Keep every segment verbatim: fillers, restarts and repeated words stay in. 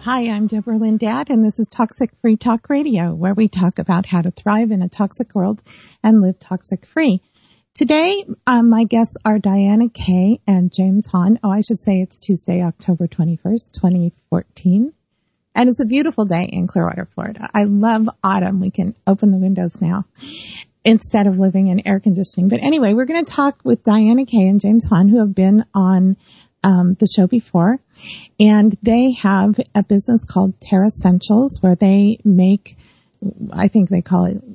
Hi, I'm Deborah Lynn Dad, and this is Toxic Free Talk Radio, where we talk about how to thrive in a toxic world and live toxic free. Today, um, my guests are Diana Kay and James Hahn. Oh, I should say it's Tuesday, October twenty-first, twenty fourteen. And it's a beautiful day in Clearwater, Florida. I love autumn. We can open the windows now instead of living in air conditioning. But anyway, we're going to talk with Diana Kay and James Hahn, who have been on um, the show before. And they have a business called Terra Essentials, where they make, I think they call it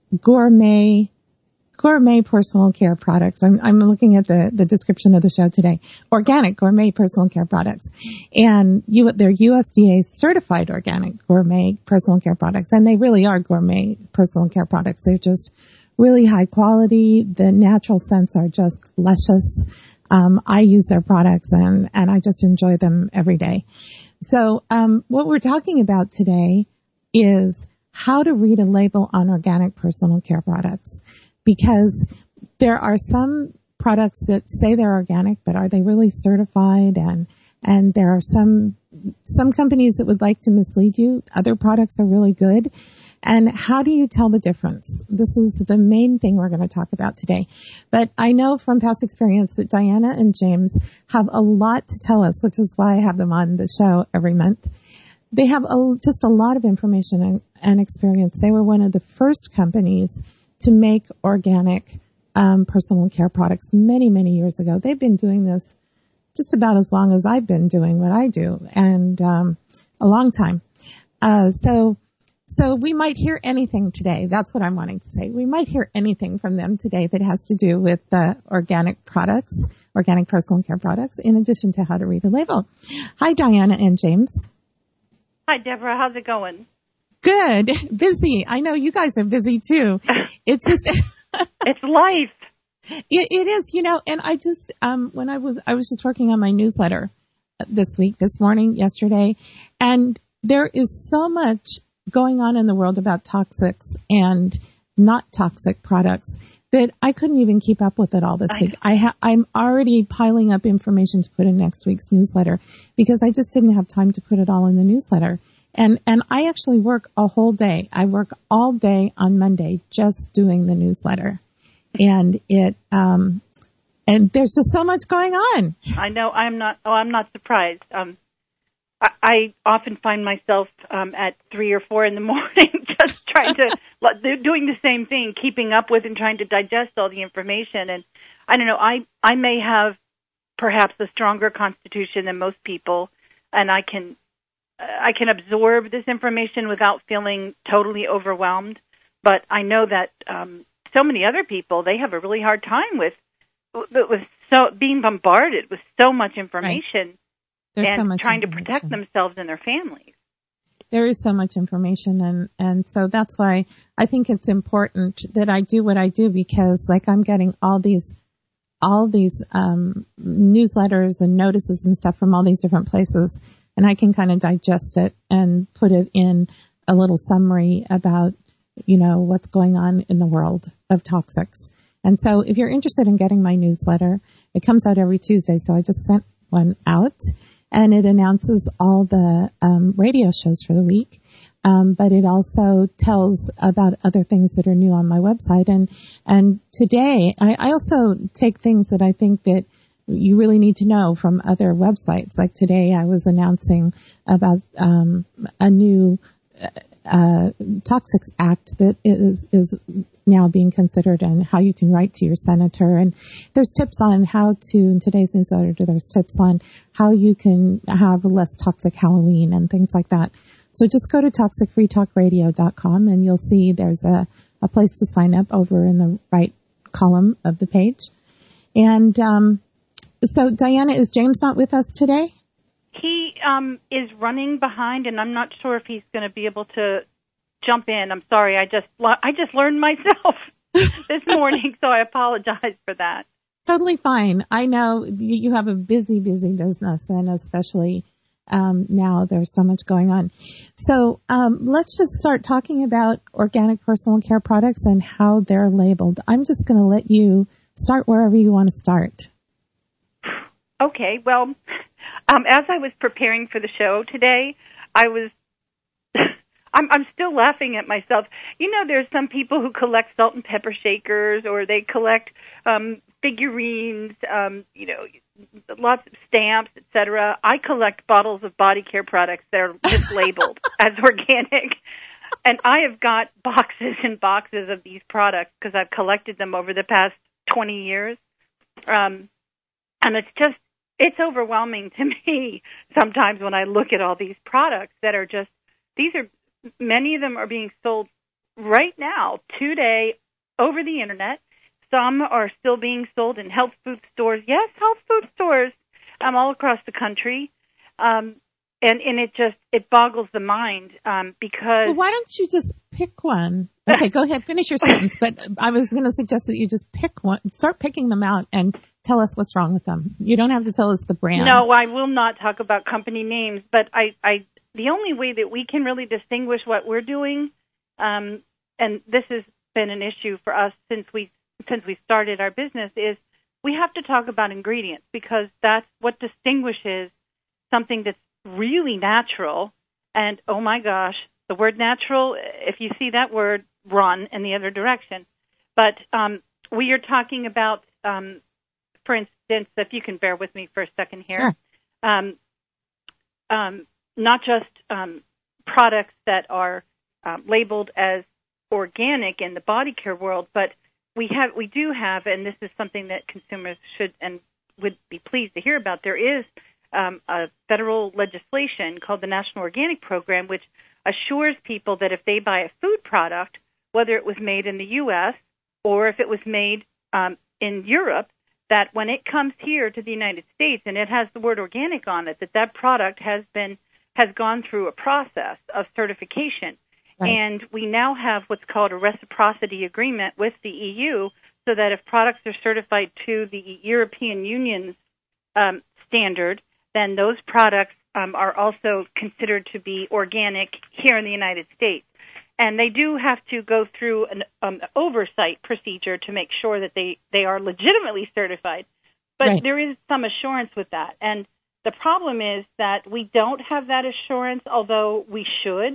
gourmet, gourmet personal care products. I'm, I'm looking at the, the description of the show today. Organic gourmet personal care products. And you, they're U S D A certified organic gourmet personal care products. And they really are gourmet personal care products. They're just really high quality. The natural scents are just luscious. Um, I use their products and, and I just enjoy them every day. So, um, what we're talking about today is how to read a label on organic personal care products, because there are some products that say they're organic, but are they really certified? And, and there are some, some companies that would like to mislead you. Other products are really good. And how do you tell the difference? This is the main thing we're going to talk about today. But I know from past experience that Diana and James have a lot to tell us, which is why I have them on the show every month. They have a, just a lot of information and, and experience. They were one of the first companies to make organic um, personal care products many, many years ago. They've been doing this just about as long as I've been doing what I do, and um, a long time. Uh, so... So we might hear anything today. That's what I'm wanting to say. We might hear anything from them today that has to do with uh, organic products, organic personal care products, in addition to how to read a label. Hi, Diana and James. Hi, Deborah. How's it going? Good. Busy. I know you guys are busy too. It's just it's life. It, it is, you know, and I just, um, when I was, I was just working on my newsletter this week, this morning, yesterday, and there is so much going on in the world about toxics and not toxic products that I couldn't even keep up with it all this I week. I ha- I'm already piling up information to put in next week's newsletter because I just didn't have time to put it all in the newsletter. And, and I actually work a whole day. I work all day on Monday just doing the newsletter. And it, um, and there's just so much going on. I know. I'm not, oh, I'm not surprised. Um, I often find myself um, at three or four in the morning just trying to, doing the same thing, keeping up with and trying to digest all the information. And I don't know, I, I may have perhaps a stronger constitution than most people, and I can I can absorb this information without feeling totally overwhelmed. But I know that um, so many other people, they have a really hard time with with so being bombarded with so much information. Right. There's and so much trying to protect themselves and their families. There is so much information, and, and so that's why I think it's important that I do what I do, because like I'm getting all these, all these, um, newsletters and notices and stuff from all these different places, and I can kind of digest it and put it in a little summary about, you know, what's going on in the world of toxics. And so if you're interested in getting my newsletter, it comes out every Tuesday. So I just sent one out. And it announces all the um, radio shows for the week, um, but it also tells about other things that are new on my website. And and today, I, I also take things that I think that you really need to know from other websites. Like today, I was announcing about um, a new uh, Toxics Act that is is now being considered, and how you can write to your senator. And there's tips on how to, in today's newsletter, there's tips on how you can have a less toxic Halloween and things like that. So just go to toxic free talk radio dot com and you'll see there's a, a place to sign up over in the right column of the page. And um, so, Diana, is James not with us today? He um, is running behind, and I'm not sure if he's going to be able to jump in. I'm sorry. I just I just learned myself this morning, so I apologize for that. Totally fine. I know you have a busy, busy business, and especially um, now there's so much going on. So um, let's just start talking about organic personal care products and how they're labeled. I'm just going to let you start wherever you want to start. Okay. Well, um, as I was preparing for the show today, I was, I'm, I'm still laughing at myself. You know, there's some people who collect salt and pepper shakers, or they collect um, figurines, um, you know, lots of stamps, et cetera. I collect bottles of body care products that are mislabeled as organic. And I have got boxes and boxes of these products because I've collected them over the past twenty years. Um, and it's just, it's overwhelming to me sometimes when I look at all these products that are just, these are, many of them are being sold right now, today, over the internet. Some are still being sold in health food stores. Yes, health food stores um, all across the country. Um, and, and it just, it boggles the mind um, because... Well, why don't you just pick one? Okay, go ahead, finish your sentence. But I was going to suggest that you just pick one, start picking them out and tell us what's wrong with them. You don't have to tell us the brand. No, I will not talk about company names, but I, I the only way that we can really distinguish what we're doing, um, and this has been an issue for us since we since we started our business, is we have to talk about ingredients, because that's what distinguishes something that's really natural. And oh my gosh, the word natural, if you see that word, run in the other direction. But um, we are talking about, um, for instance, if you can bear with me for a second here, sure. um, um, not just um, products that are um, labeled as organic in the body care world, but we have, we do have, and this is something that consumers should and would be pleased to hear about. There is um, a federal legislation called the National Organic Program, which assures people that if they buy a food product, whether it was made in the U S or if it was made um, in Europe, that when it comes here to the United States and it has the word organic on it, that that product has been has gone through a process of certification. Right. And we now have what's called a reciprocity agreement with the E U, so that if products are certified to the European Union's um, standard, then those products um, are also considered to be organic here in the United States. And they do have to go through an um, oversight procedure to make sure that they, they are legitimately certified. But right. there is some assurance with that. And the problem is that we don't have that assurance, although we should,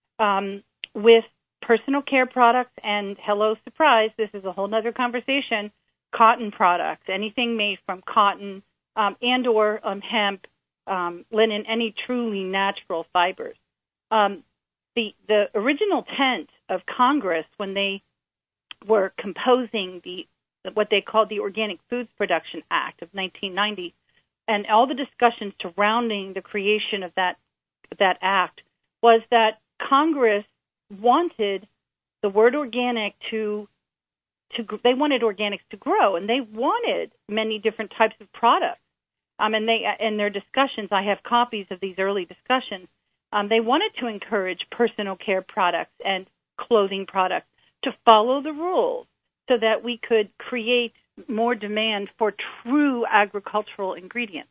um, with personal care products and, hello, surprise, this is a whole other conversation, cotton products, anything made from cotton um, and or um, hemp, um, linen, any truly natural fibers. Um, the the original intent of Congress when they were composing the what they called the Organic Foods Production Act of nineteen ninety, and all the discussions surrounding the creation of that that act, was that Congress wanted the word organic to to they wanted organics to grow, and they wanted many different types of products. Um, and they in their discussions, I have copies of these early discussions. Um, they wanted to encourage personal care products and clothing products to follow the rules, so that we could create more demand for true agricultural ingredients.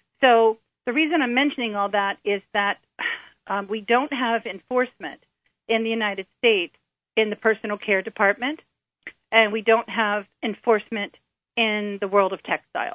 So the reason I'm mentioning all that is that um, we don't have enforcement in the United States in the personal care department, and we don't have enforcement in the world of textiles.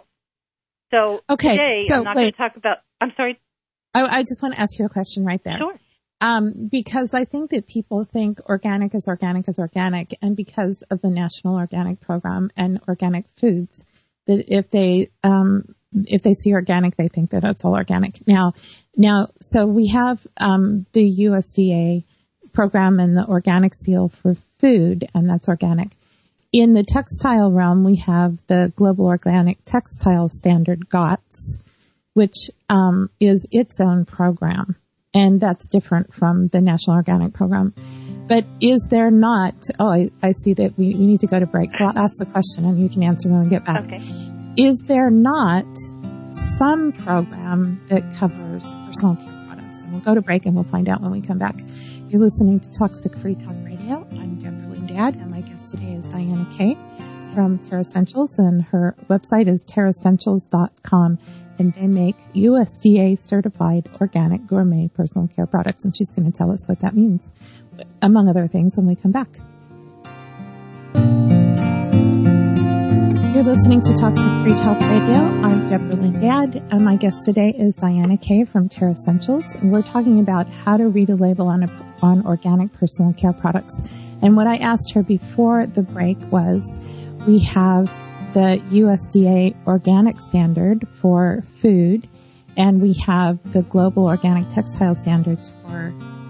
So okay, today so I'm not going to talk about, I'm sorry. I, I just want to ask you a question right there. Sure. Um, because I think that people think organic is organic is organic, and because of the National Organic Program and organic foods, that if they um, if they see organic, they think that it's all organic. Now, now, so we have um, the U S D A program and the organic seal for food, and that's organic. In the textile realm, we have the Global Organic Textile Standard, G O T S, which um, is its own program. And that's different from the National Organic Program. But is there not, oh, I, I see that we, we need to go to break, so I'll ask the question and you can answer when we get back. Okay. Is there not some program that covers personal care products? And we'll go to break and we'll find out when we come back. You're listening to Toxic Free Talk Radio. I'm Deborah Lynn Dad, and my guest today is Diana Kay from Terra Essentials, and her website is terra essentials dot com. And they make U S D A certified organic gourmet personal care products. And she's going to tell us what that means, among other things, when we come back. You're listening to Toxic Free Talk Radio. I'm Deborah Lynn Gadd, and my guest today is Diana Kay from TerraSentials, and we're talking about how to read a label on a, on organic personal care products. And what I asked her before the break was, we have the U S D A organic standard for food, and we have the global organic textile standards for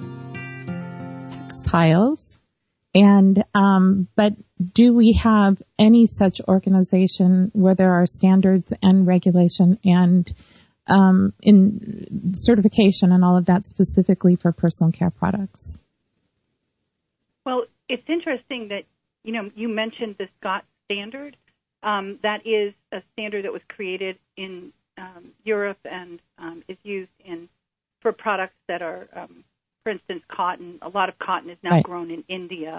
textiles. And, um, but do we have any such organization where there are standards and regulation and, um, in certification and all of that specifically for personal care products? Well, it's interesting that, you know, you mentioned the Scott standard. Um, that is a standard that was created in, um, Europe and, um, is used in, for products that are, um, for instance, cotton. A lot of cotton is now right. grown in India.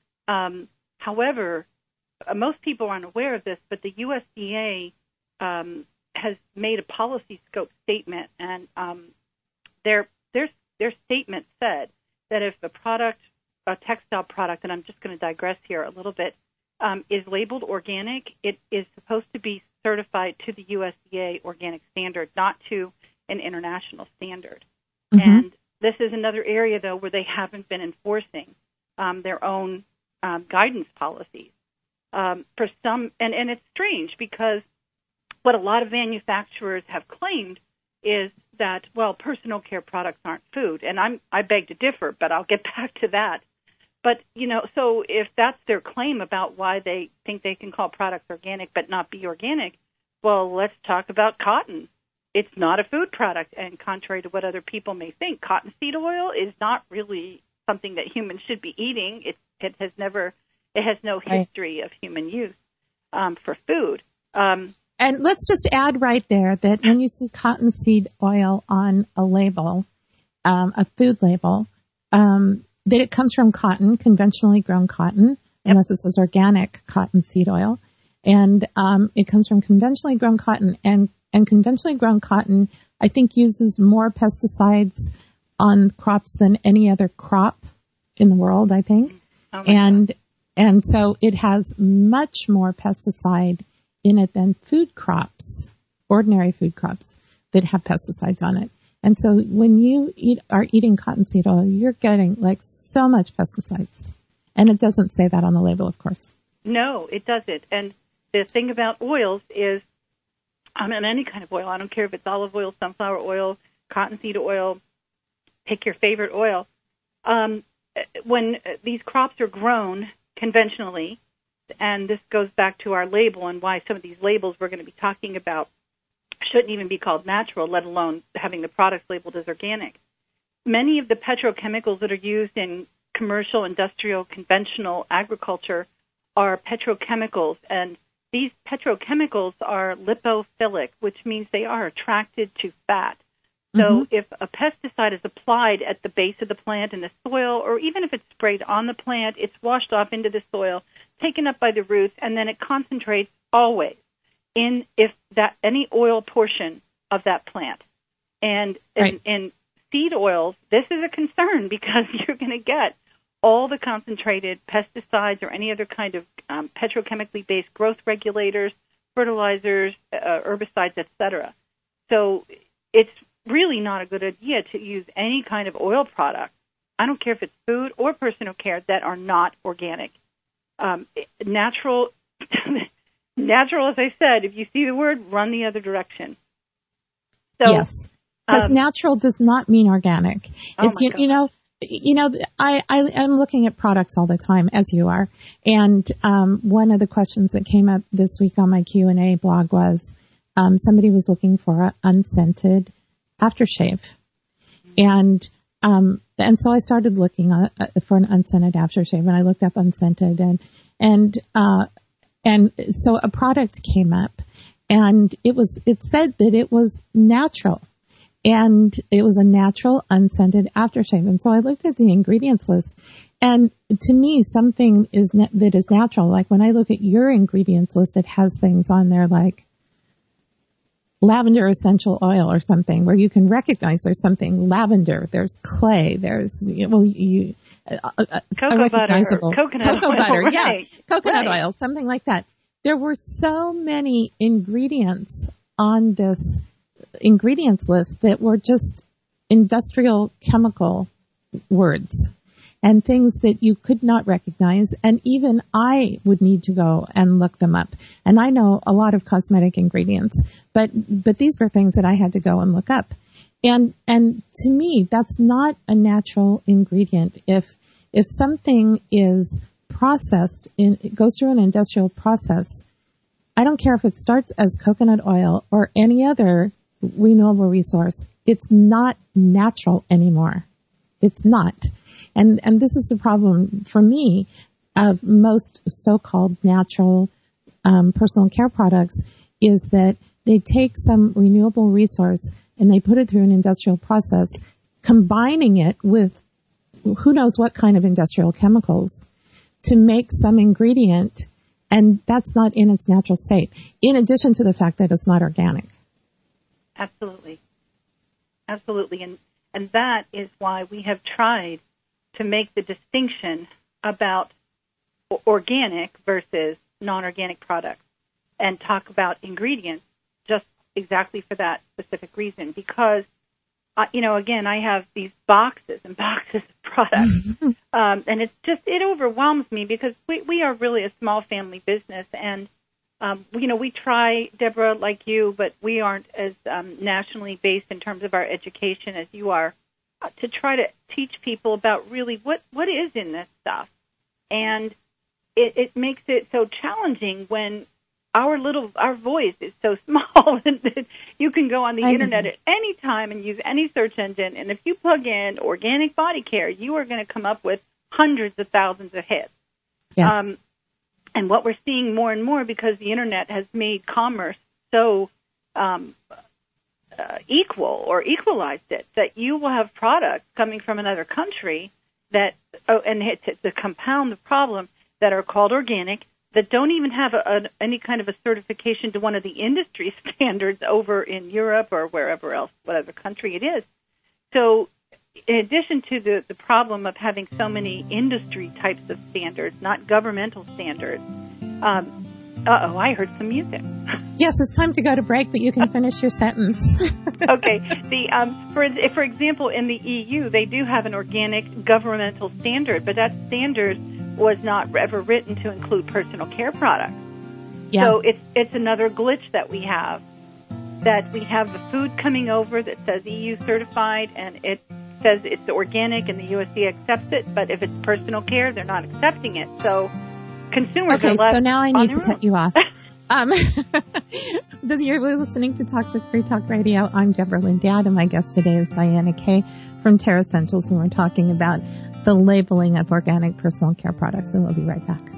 Um, however, uh, most people aren't aware of this, but the U S D A um, has made a policy scope statement, and um, their their their statement said that if a product, a textile product, and I'm just going to digress here a little bit, um, is labeled organic, it is supposed to be certified to the U S D A organic standard, not to an international standard. Mm-hmm. And this is another area, though, where they haven't been enforcing um, their own um, guidance policies. Um, for some, and, and it's strange because what a lot of manufacturers have claimed is that, well, personal care products aren't food. And I'm, I beg to differ, but I'll get back to that. But, you know, so if that's their claim about why they think they can call products organic but not be organic, well, let's talk about cotton. It's not a food product, and contrary to what other people may think, cottonseed oil is not really something that humans should be eating. It, it has never, it has no history of human use um, for food. Um, and let's just add right there that when you see cottonseed oil on a label, um, a food label, um, that it comes from cotton, conventionally grown cotton, yep. unless it says organic cottonseed oil, and um, it comes from conventionally grown cotton, and And conventionally grown cotton, I think, uses more pesticides on crops than any other crop in the world, I think. Oh and God. and so it has much more pesticide in it than food crops, ordinary food crops that have pesticides on it. And so when you eat are eating cottonseed oil, you're getting like so much pesticides. And it doesn't say that on the label, of course. No, it doesn't. And the thing about oils is, I mean, any kind of oil. I don't care if it's olive oil, sunflower oil, cottonseed oil, pick your favorite oil. Um, when these crops are grown conventionally, and this goes back to our label and why some of these labels we're going to be talking about shouldn't even be called natural, let alone having the products labeled as organic. Many of the petrochemicals that are used in commercial, industrial, conventional agriculture are petrochemicals, and these petrochemicals are lipophilic, which means they are attracted to fat. So mm-hmm. if a pesticide is applied at the base of the plant in the soil, or even if it's sprayed on the plant, it's washed off into the soil, taken up by the roots, and then it concentrates always in if that any oil portion of that plant. And right. in, in seed oils, this is a concern because you're going to get all the concentrated pesticides or any other kind of um, petrochemically based growth regulators, fertilizers, uh, herbicides, et cetera. So it's really not a good idea to use any kind of oil product, I don't care if it's food or personal care, that are not organic. Um, natural, natural, as I said, if you see the word, run the other direction. So, yes, because um, natural does not mean organic. Oh it's, you, you know, You know, I, I am looking at products all the time, as you are. And um, one of the questions that came up this week on my Q and A blog was um, somebody was looking for an unscented aftershave. And um, and so I started looking uh, for an unscented aftershave, and I looked up unscented. And and uh, and so a product came up, and it was it said that it was natural. And it was a natural, unscented aftershave. And so I looked at the ingredients list. And to me, something is na- that is natural. Like when I look at your ingredients list, it has things on there like lavender essential oil or something where you can recognize there's something lavender, there's clay, there's, well, you, uh, uh, cocoa butter, coconut cocoa oil, butter, right. yeah, coconut right. oil, something like that. there were so many ingredients on this ingredients list that were just industrial chemical words and things that you could not recognize. And even I would need to go and look them up. And I know a lot of cosmetic ingredients, but, but these were things that I had to go and look up. And, and to me, that's not a natural ingredient. If, if something is processed in, it goes through an industrial process, I don't care if it starts as coconut oil or any other renewable resource, it's not natural anymore. It's not. And, and this is the problem for me of most so-called natural, um, personal care products is that they take some renewable resource and they put it through an industrial process, combining it with who knows what kind of industrial chemicals to make some ingredient, and that's not in its natural state, in addition to the fact that it's not organic. Absolutely. Absolutely. And, and that is why we have tried to make the distinction about organic versus non-organic products and talk about ingredients just exactly for that specific reason. Because, uh, you know, again, I have these boxes and boxes of products, um, and it's just, it overwhelms me because we, we are really a small family business. And, um, you know, we try, Deborah, like you, but we aren't as um, nationally based in terms of our education as you are, uh, to try to teach people about really what, what is in this stuff. And it, it makes it so challenging when our little, our voice is so small that you can go on the I internet know. at any time and use any search engine. And if you plug in organic body care, you are going to come up with hundreds of thousands of hits. Yes. Um, and what we're seeing more and more, because the internet has made commerce so um, uh, equal or equalized it, that you will have products coming from another country that, oh, and it's to compound the problem, that are called organic, that don't even have a, a, any kind of a certification to one of the industry standards over in Europe or wherever else, whatever country it is. So in addition to the, the problem of having so many industry types of standards, not governmental standards, um, uh-oh, I heard some music. Yes, it's time to go to break, but you can finish your sentence. Okay. The um, for for example, in the E U, they do have an organic governmental standard, but that standard was not ever written to include personal care products. Yeah. So it's it's another glitch that we have, that we have the food coming over that says E U certified, and it says it's organic and the U S D A accepts it, but if it's personal care, they're not accepting it. So consumers okay, are left so now I need to own. cut you off. um, you're listening to Toxic Free Talk Radio. I'm Deborah Lynn Dowd, and my guest today is Diana Kay from Terra Essentials, and we're talking about the labeling of organic personal care products, and we'll be right back.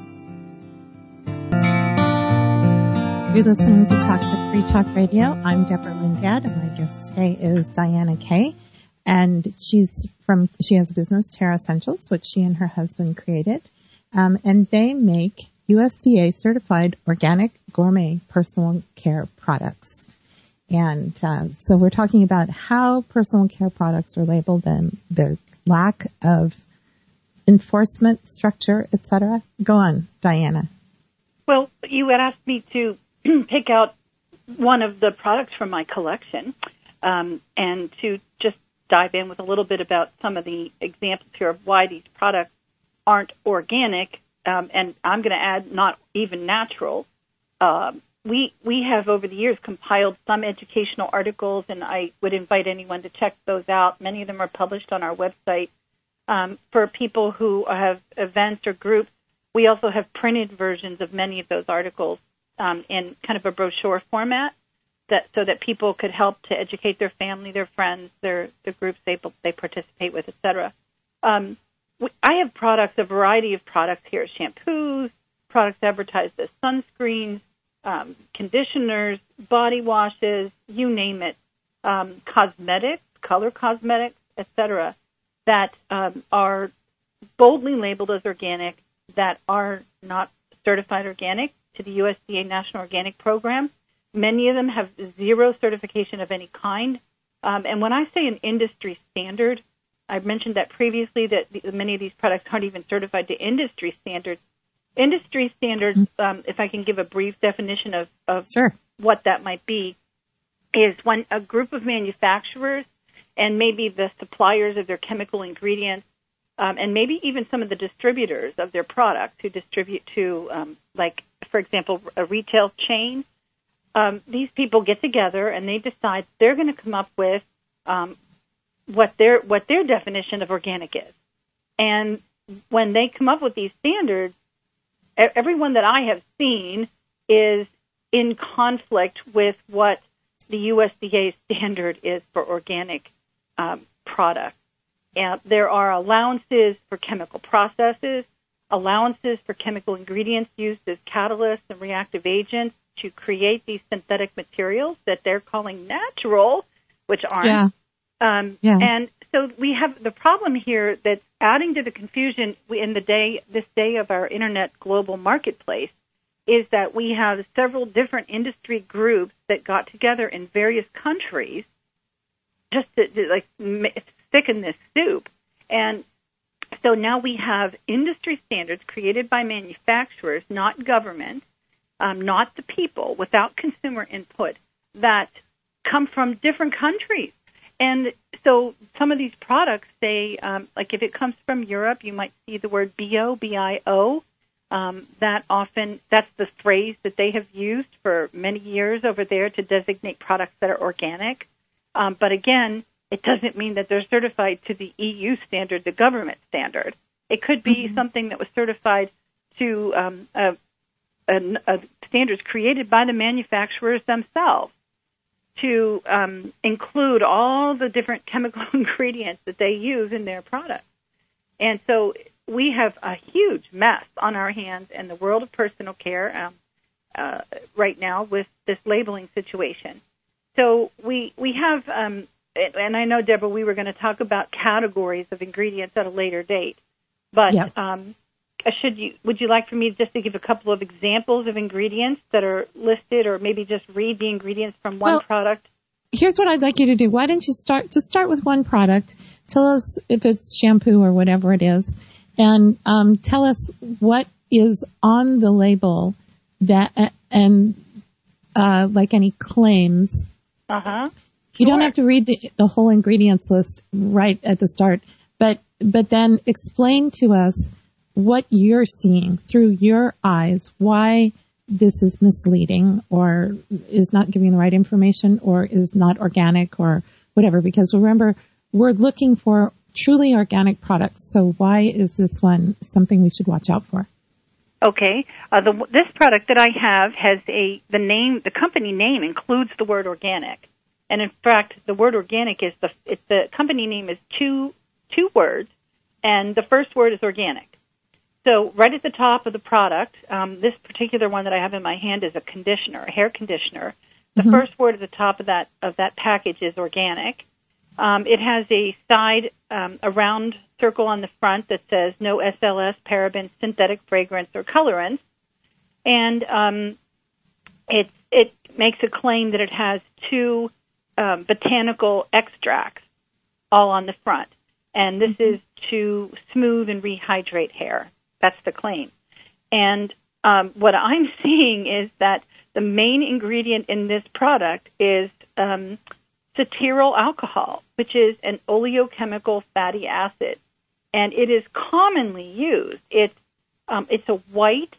You're listening to Toxic Free Talk Radio. I'm Deborah Lynn Dowd, and my guest today is Diana Kay, and she's from, she has a business, Terra Essentials, which she and her husband created, um, and they make U S D A certified organic gourmet personal care products. And uh, so we're talking about how personal care products are labeled and their lack of enforcement structure, et cetera. Go on, Diana. Well, you had asked me to pick out one of the products from my collection, um, and to just dive in with a little bit about some of the examples here of why these products aren't organic, um, and I'm going to add not even natural. Uh, we we have over the years compiled some educational articles, and I would invite anyone to check those out. Many of them are published on our website. Um, for people who have events or groups, we also have printed versions of many of those articles um, in kind of a brochure format, that so that people could help to educate their family, their friends, their the groups they they participate with, et cetera. Um, we, I have products, a variety of products here: shampoos, products advertised as sunscreens, um, conditioners, body washes, you name it, um, cosmetics, color cosmetics, et cetera, that um, are boldly labeled as organic, that are not certified organic to the U S D A National Organic Program. Many of them have zero certification of any kind. Um, and when I say an industry standard, I've mentioned that previously, that the, many of these products aren't even certified to industry standards. industry standards, um, if I can give a brief definition of, of sure. what that might be, is when a group of manufacturers and maybe the suppliers of their chemical ingredients, um, and maybe even some of the distributors of their products who distribute to, um, like, for example, a retail chain, um, these people get together and they decide they're going to come up with um, what their what their definition of organic is. And when they come up with these standards, everyone that I have seen is in conflict with what the U S D A standard is for organic um, products. And there are allowances for chemical processes, allowances for chemical ingredients used as catalysts and reactive agents to create these synthetic materials that they're calling natural, which aren't. Yeah. Um, yeah. And so we have the problem here that's adding to the confusion in the day, this day of our internet global marketplace, is that we have several different industry groups that got together in various countries just to, to like thicken this soup. And so now we have industry standards created by manufacturers, not government, um, not the people, without consumer input, that come from different countries. And so some of these products say, um, like if it comes from Europe, you might see the word bio, B I O. Um, that often, that's the phrase that they have used for many years over there to designate products that are organic. Um, but again, it doesn't mean that they're certified to the E U standard, the government standard. It could be mm-hmm. something that was certified to um, a, a, a standards created by the manufacturers themselves to um, include all the different chemical ingredients that they use in their products. And so we have a huge mess on our hands in the world of personal care um, uh, right now with this labeling situation. So we we have, um, and I know, Deborah, we were going to talk about categories of ingredients at a later date, but yes. um, should you would you like for me just to give a couple of examples of ingredients that are listed, or maybe just read the ingredients from one well, product? Here's what I'd like you to do. Why don't you start, just start with one product. Tell us if it's shampoo or whatever it is, and um, tell us what is on the label that, uh, and uh, like any claims. Uh-huh. You Sure. don't have to read the, the whole ingredients list right at the start, but but then explain to us what you're seeing through your eyes, why this is misleading or is not giving the right information or is not organic or whatever. Because remember, we're looking for truly organic products. So why is this one something we should watch out for? Okay. Uh, the, this product that I have has a, the name, the company name includes the word organic. And in fact, the word organic is the, it's the company name is two, two words, and the first word is organic. So right at the top of the product, um, this particular one that I have in my hand is a conditioner, a hair conditioner. The mm-hmm. first word at the top of that, of that package is organic. Um, it has a side, um, a round circle on the front that says no S L S, parabens, synthetic fragrance, or colorants. And um, it, it makes a claim that it has two um, botanical extracts all on the front. And this mm-hmm. is to smooth and rehydrate hair. That's the claim. And um, what I'm seeing is that the main ingredient in this product is um, cetyl alcohol, which is an oleochemical fatty acid. And it is commonly used. It's, um, it's a white,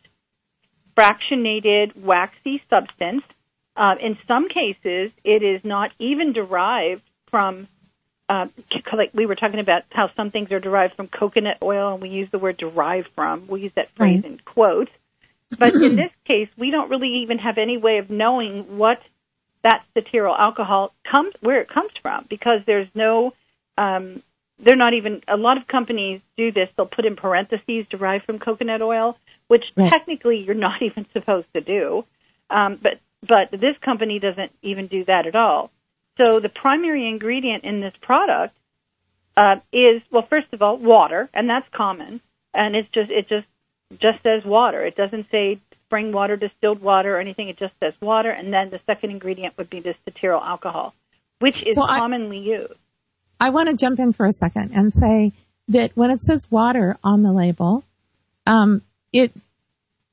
fractionated, waxy substance. Uh, in some cases, it is not even derived from, uh, like we were talking about how some things are derived from coconut oil, and we use the word derived from. We'll use that phrase right. in quotes. But in this case, we don't really even have any way of knowing what that cetyl alcohol comes, where it comes from, because there's no, um, they're not even, a lot of companies do this. They'll put in parentheses derived from coconut oil, which right. technically you're not even supposed to do. Um, but, but this company doesn't even do that at all. So the primary ingredient in this product uh, is, well, first of all, water, and that's common. And it's just, it just, just says water. It doesn't say spring water, distilled water, or anything. It just says water. And then the second ingredient would be this cetyl alcohol, which is so commonly I, used. I want to jump in for a second and say that when it says water on the label, um, it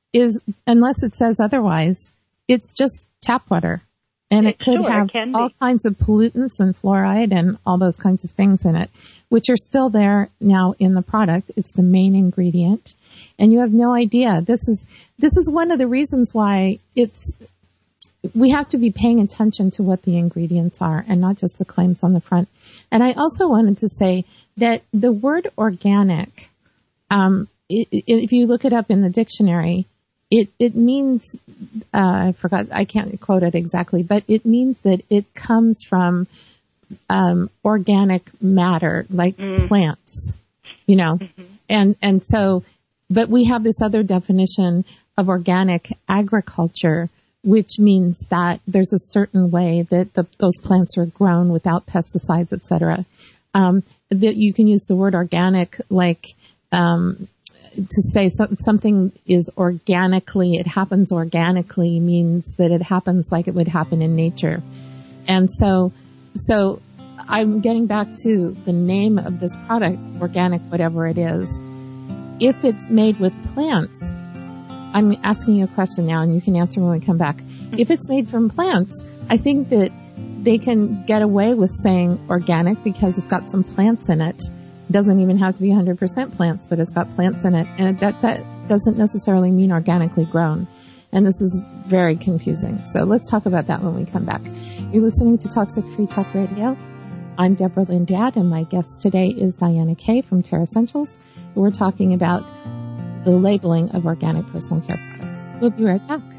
is, unless it says otherwise, it's just tap water. And it, it could sure, have it all kinds of pollutants and fluoride and all those kinds of things in it, which are still there now in the product. It's the main ingredient. And you have no idea. This is, this is one of the reasons why it's, we have to be paying attention to what the ingredients are and not just the claims on the front. And I also wanted to say that the word organic, um, it, it, if you look it up in the dictionary, It, it means, uh, I forgot, I can't quote it exactly, but it means that it comes from, um, organic matter, like mm. plants, you know, mm-hmm. and, and so, but we have this other definition of organic agriculture, which means that there's a certain way that the, those plants are grown without pesticides, et cetera. Um, that you can use the word organic, like, um, to say so, something is organically, it happens organically means that it happens like it would happen in nature. And so, so I'm getting back to the name of this product, organic, whatever it is. If it's made with plants, I'm asking you a question now and you can answer when we come back. If it's made from plants, I think that they can get away with saying organic because it's got some plants in it. Doesn't even have to be one hundred percent plants, but it's got plants in it. And that, that doesn't necessarily mean organically grown. And this is very confusing. So let's talk about that when we come back. You're listening to Toxic Free Talk Radio. I'm Deborah Lynn Dad, and my guest today is Diana Kay from Terra Essentials. We're talking about the labeling of organic personal care products. We'll be right back.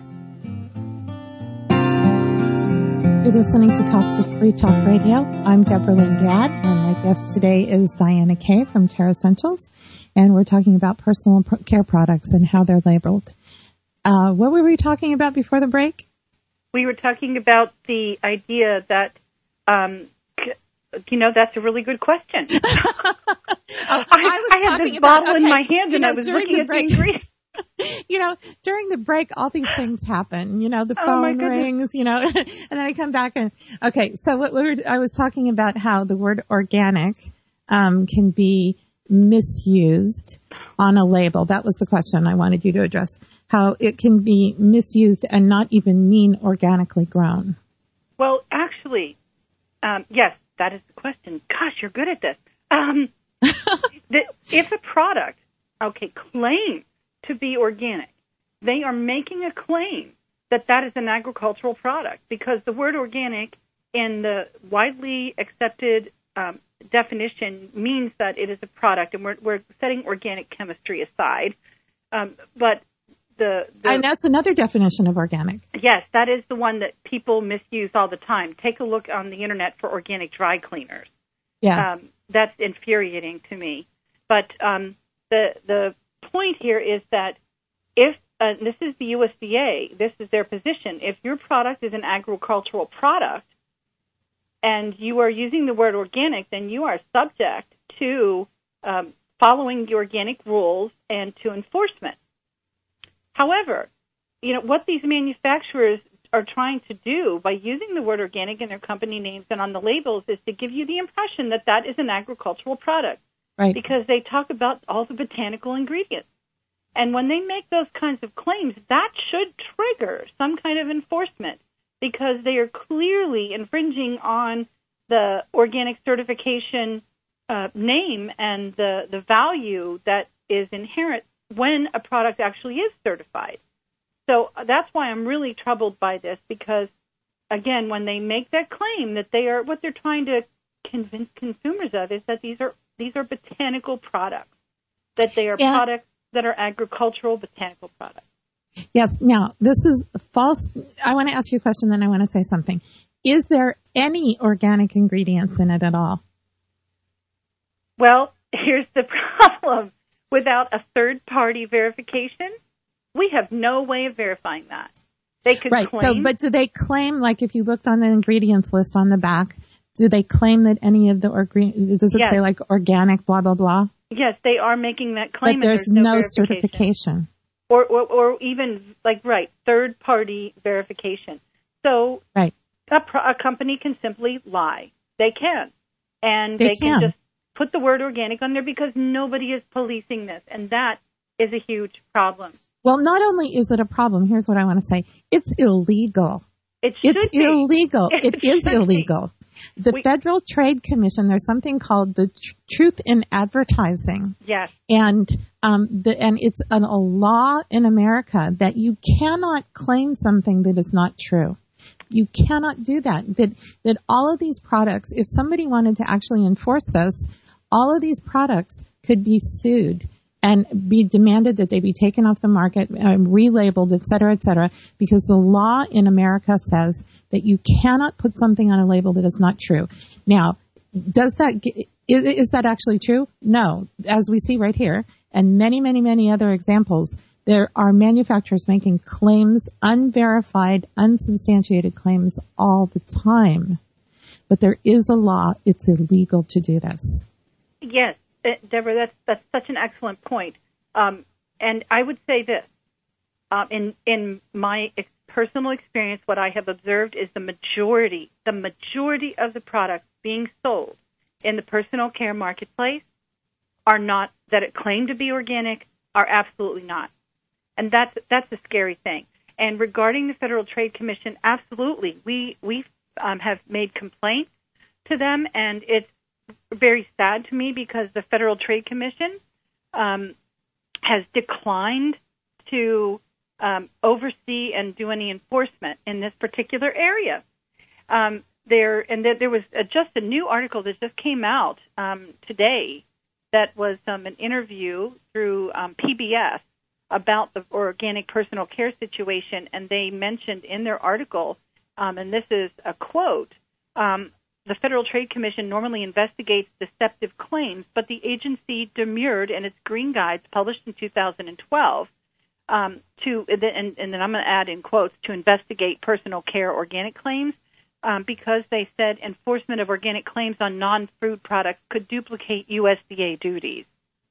You're listening to Toxic Free Talk Radio. I'm Deborah Lynn Gadd, and my guest today is Diana Kay from Terra Essentials, and we're talking about personal care products and how they're labeled. Uh, what were we talking about before the break? We were talking about the idea that, um, you know, that's a really good question. I, I, I, I had this about, bottle okay, in my hand, and know, I was looking the at break, the ingredients. You know, during the break, all these things happen. You know, the oh phone rings, you know, and then I come back and, okay, so what we were, I was talking about how the word organic um, can be misused on a label. That was the question I wanted you to address, how it can be misused and not even mean organically grown. Well, actually, um, yes, that is the question. Gosh, you're good at this. Um, the, if a product, okay, claims to be organic, they are making a claim that that is an agricultural product, because the word organic in the widely accepted um, definition means that it is a product, and we're, we're setting organic chemistry aside. Um, but the, the and that's another definition of organic. Yes, that is the one that people misuse all the time. Take a look on the internet for organic dry cleaners. Yeah, um, that's infuriating to me. But um, the the point here is that if uh, this is the U S D A, this is their position. If your product is an agricultural product and you are using the word organic, then you are subject to um, following the organic rules and to enforcement. However, you know, what these manufacturers are trying to do by using the word organic in their company names and on the labels is to give you the impression that that is an agricultural product. Right. Because they talk about all the botanical ingredients. And when they make those kinds of claims, that should trigger some kind of enforcement, because they are clearly infringing on the organic certification uh, name and the, the value that is inherent when a product actually is certified. So that's why I'm really troubled by this, because, again, when they make that claim that they are, what they're trying to convince consumers of is that these are these are botanical products, that they are yeah. products that are agricultural botanical products. Yes. Now, this is false. I want to ask you a question, then I want to say something. Is there any organic ingredients in it at all? Well, here's the problem. Without a third-party verification, we have no way of verifying that. They could right. claim. So, but do they claim, like if you looked on the ingredients list on the back, do they claim that any of the ingredients, does it yes. say like organic, blah, blah, blah? Yes, they are making that claim. But there's, there's no, no verification. certification. Or, or, or even, like, right, third-party verification. So right. a, pro- a company can simply lie. They can. And they, they can. can just put the word organic on there because nobody is policing this. And that is a huge problem. Well, not only is it a problem, here's what I want to say. It's illegal. It should it's be. illegal. It, it is illegal. Be. The we, Federal Trade Commission, there's something called the Tr- Truth in Advertising. Yes. And, um, the, and it's an, a law in America that you cannot claim something that is not true. You cannot do that. That, that all of these products, if somebody wanted to actually enforce this, all of these products could be sued and be demanded that they be taken off the market, um, relabeled, et cetera, et cetera, because the law in America says that you cannot put something on a label that is not true. Now, does that, is, is that actually true? No. As we see right here, and many, many, many other examples, there are manufacturers making claims, unverified, unsubstantiated claims all the time. But there is a law. It's illegal to do this. Yes. Deborah, that's that's such an excellent point. Um, and I would say this. Uh, in in my ex- personal experience, what I have observed is the majority, the majority of the products being sold in the personal care marketplace are not, that it claim to be organic, are absolutely not. And that's that's a scary thing. And regarding the Federal Trade Commission, absolutely. We, we um, have made complaints to them, and it's very sad to me because the Federal Trade Commission um, has declined to um, oversee and do any enforcement in this particular area. Um, there and there, there was a, just a new article that just came out um, today that was um, an interview through um, P B S about the organic personal care situation, and they mentioned in their article, um, and this is a quote, um, the Federal Trade Commission normally investigates deceptive claims, but the agency demurred in its green guides published in two thousand twelve um, to, and, and then I'm going to add in quotes, to investigate personal care organic claims um, because they said enforcement of organic claims on non-food products could duplicate U S D A duties.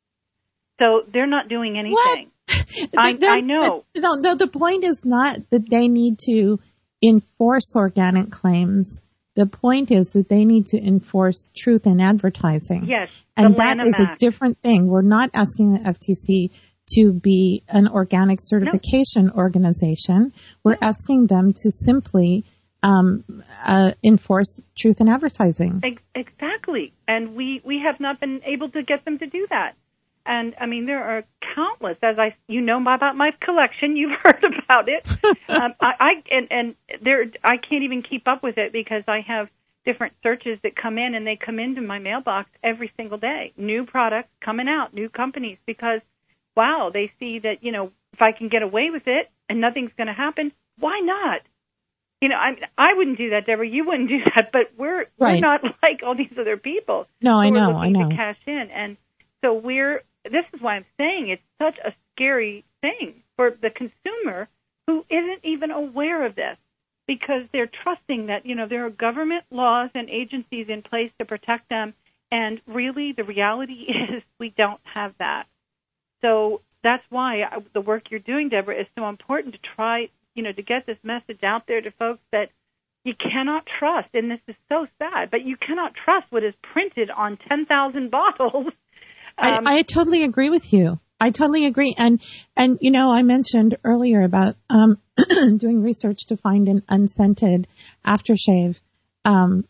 So they're not doing anything. I, I know. No, no, the point is not that they need to enforce organic claims. The point is that they need to enforce truth in advertising. Yes. And that is a different thing. We're not asking the F T C to be an organic certification no. organization. We're no. asking them to simply um, uh, enforce truth in advertising. Exactly. And we, we have not been able to get them to do that. And, I mean, there are countless, as I, you know about my collection, you've heard about it. um, I, I, and, and there, I can't even keep up with it because I have different searches that come in, and they come into my mailbox every single day. New products coming out, new companies, because, wow, they see that, you know, if I can get away with it and nothing's going to happen, why not? You know, I I wouldn't do that, Deborah. You wouldn't do that, but we're right. we're not like all these other people. No, I know, I know. To cash in, and so we're. This is why I'm saying it's such a scary thing for the consumer who isn't even aware of this, because they're trusting that, you know, there are government laws and agencies in place to protect them, and really the reality is we don't have that. So that's why I, the work you're doing, Deborah, is so important to try, you know, to get this message out there to folks that you cannot trust, and this is so sad, but you cannot trust what is printed on ten thousand bottles. Um, I, I totally agree with you. I totally agree. And, and, you know, I mentioned earlier about, um, doing research to find an unscented aftershave, um,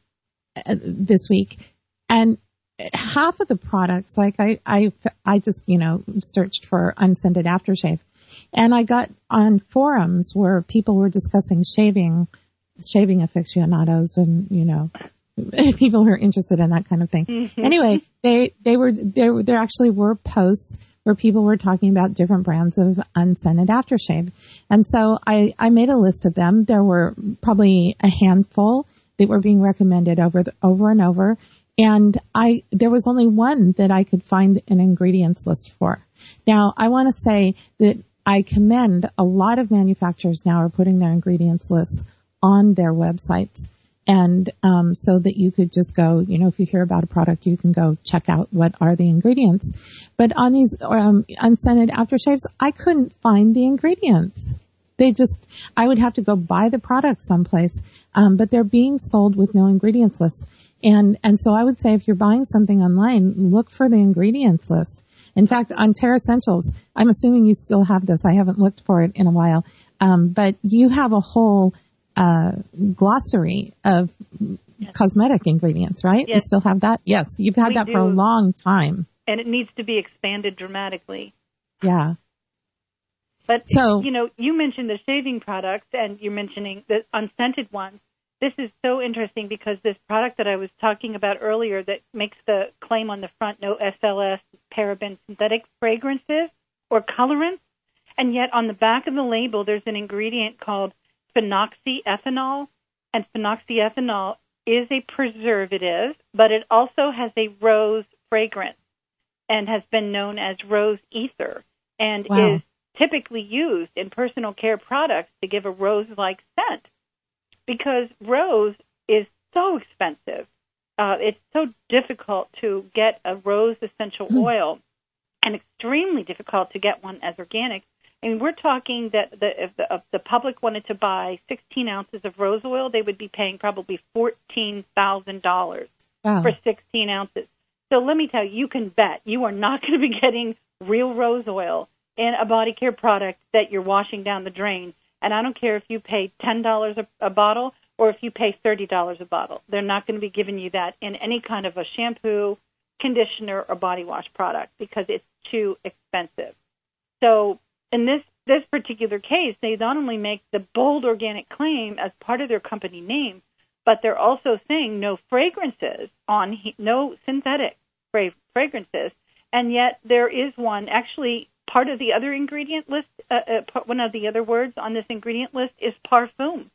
this week. And half of the products, like I, I, I just, you know, searched for unscented aftershave, and I got on forums where people were discussing shaving, shaving aficionados and, you know, people who are interested in that kind of thing. Mm-hmm. Anyway, they, they were, there, there actually were posts where people were talking about different brands of unscented aftershave. And so I, I made a list of them. There were probably a handful that were being recommended over the, over and over. And I, there was only one that I could find an ingredients list for. Now, I want to say that I commend a lot of manufacturers now are putting their ingredients lists on their websites. And um, so that you could just go, you know, if you hear about a product, you can go check out what are the ingredients. But on these um, unscented aftershaves, I couldn't find the ingredients. They just, I would have to go buy the product someplace. Um, but they're being sold with no ingredients list. And, and so I would say if you're buying something online, look for the ingredients list In fact, on Terra Essentials, I'm assuming you still have this. I haven't looked for it in a while. Um, but you have a whole uh, glossary of yes. cosmetic ingredients, right? Yes. You still have that? Yes. You've had we that do. for a long time. And it needs to be expanded dramatically. Yeah. But, so, you know, you mentioned the shaving products, and you're mentioning the unscented ones. This is so interesting because this product that I was talking about earlier that makes the claim on the front, no S L S, paraben, synthetic fragrances or colorants, and yet on the back of the label there's an ingredient called phenoxyethanol, and phenoxyethanol is a preservative, but it also has a rose fragrance and has been known as rose ether, and wow. is typically used in personal care products to give a rose-like scent, because rose is so expensive. Uh, it's so difficult to get a rose essential mm. oil, and extremely difficult to get one as organic. I mean, we're talking that the, if, the, if the public wanted to buy sixteen ounces of rose oil, they would be paying probably fourteen thousand dollars wow. for sixteen ounces. So let me tell you, you can bet you are not going to be getting real rose oil in a body care product that you're washing down the drain. And I don't care if you pay ten dollars a, a bottle or if you pay thirty dollars a bottle. They're not going to be giving you that in any kind of a shampoo, conditioner, or body wash product because it's too expensive. So in this, this particular case, they not only make the bold organic claim as part of their company name, but they're also saying no fragrances on, no synthetic fra- fragrances. And yet there is one, actually part of the other ingredient list, uh, uh, one of the other words on this ingredient list is parfum.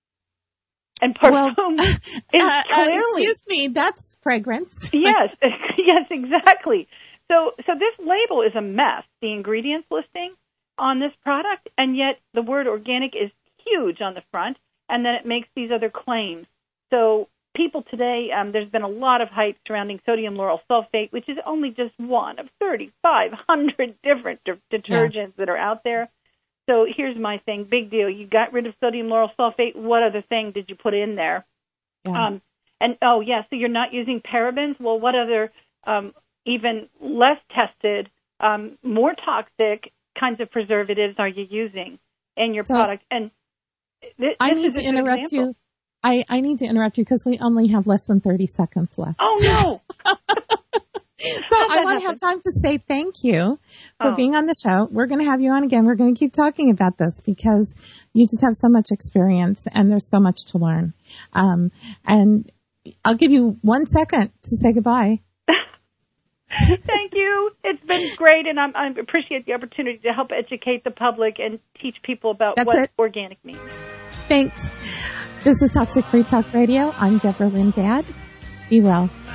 And parfum well, is uh, clearly... Uh, excuse me, that's fragrance. Yes, yes, exactly. So, so this label is a mess, the ingredients listing on this product, and yet the word organic is huge on the front, and then it makes these other claims. So people today, um, there's been a lot of hype surrounding sodium lauryl sulfate, which is only just one of thirty-five hundred different de- detergents yeah. that are out there. So here's my thing, big deal. You got rid of sodium lauryl sulfate. What other thing did you put in there? Yeah. Um, and, oh, yeah, so you're not using parabens? Well, what other um, even less tested, um, more toxic kinds of preservatives are you using in your so product? And th- I this need is to a good interrupt example. you. I, I need to interrupt you because we only have less than thirty seconds left. Oh, no. So I want to have time to say thank you for oh. being on the show. We're going to have you on again. We're going to keep talking about this because you just have so much experience and there's so much to learn. Um, and I'll give you one second to say goodbye. Thank you. It's been great, and I'm, I appreciate the opportunity to help educate the public and teach people about That's what it. organic means. Thanks. This is Toxic Free Talk Radio. I'm Deborah Lynn Gadd. Be well.